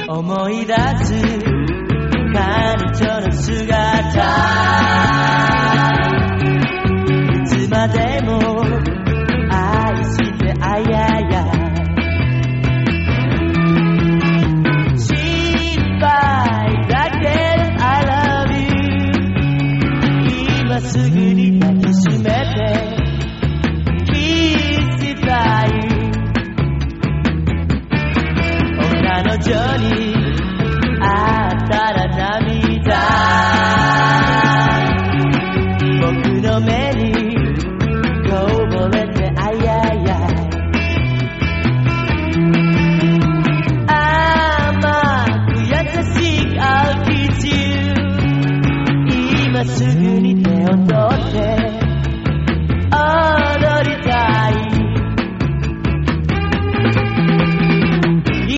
思い出す彼女の姿、いつまでも愛してあやや、心配だけど I love you、 今すぐに抱きしめてキスしたい、女の女に